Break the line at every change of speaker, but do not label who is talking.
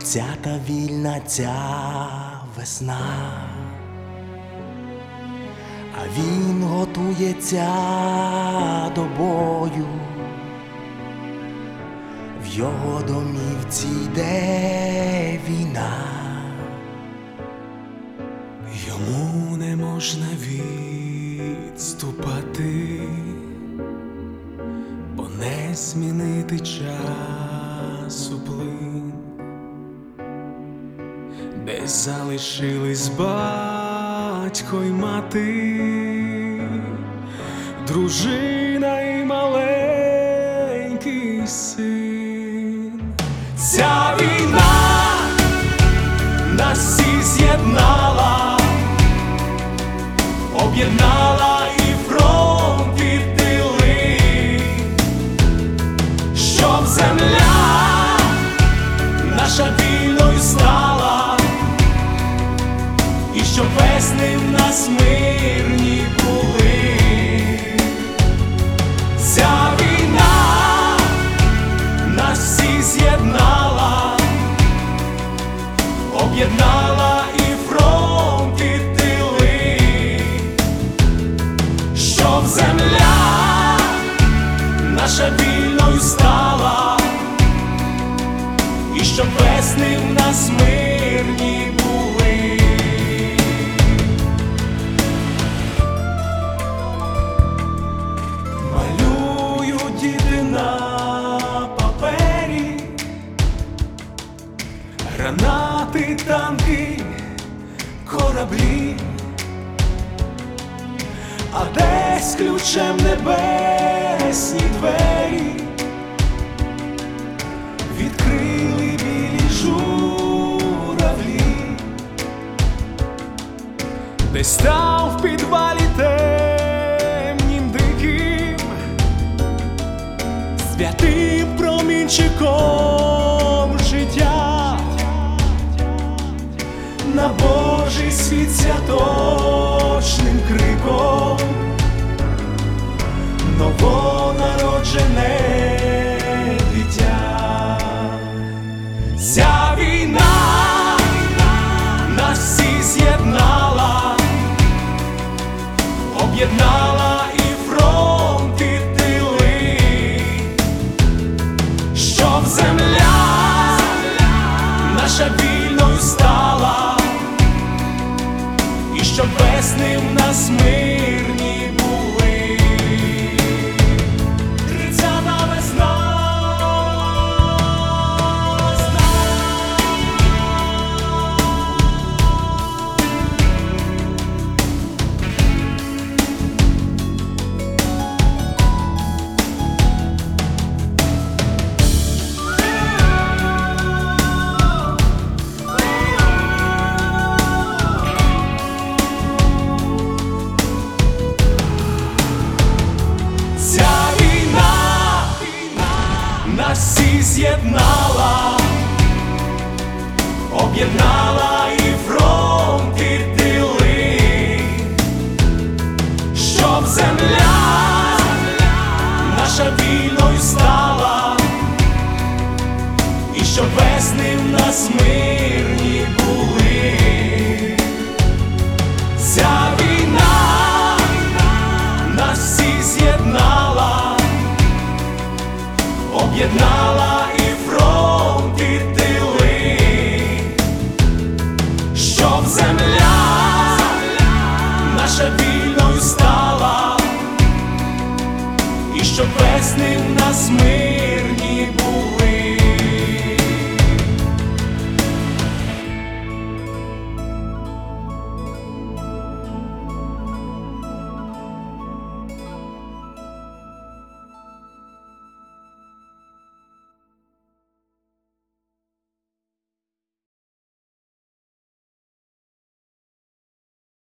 ця та вільна ця весна, а він готується до бою, в його домівці йде війна.
Йому не можна відступати, бо не змінити часу плин, десь залишились батько й мати, дружина і маленький син. Ця війна нас всіх з'єднала, об'єднала і фронт, і тили, щоб земля наша вільною стала, і щоб весни в нас мирні були. Ця війна нас всіх з'єднала, об'єднала і фронт, і тили, щоб земля наша вільною стала, і щоб весни в нас мирні були. Малюють діти на папері гранати, танки, кораблі, а десь ключем небесні двері відкрили білі журавлі, десь там в підвалі темнім диким святим промінчиком життя на Божий світ святочним криком новонароджене дитя. Ця війна нас всіх з'єднала, об'єднала і фронт, і тили, щоб земля наша вільною стала, і щоб весни в нас мирні були. 30-та весна. Нас всіх з'єднала, об'єднала і фронт, і тили, щоб земля наша вільною стала, і щоб весни в нас мирні були. Ця війна нас всіх з'єднала, об'єднала і фронт, і тили, щоб земля наша вільною стала, і щоб весни в нас мирні.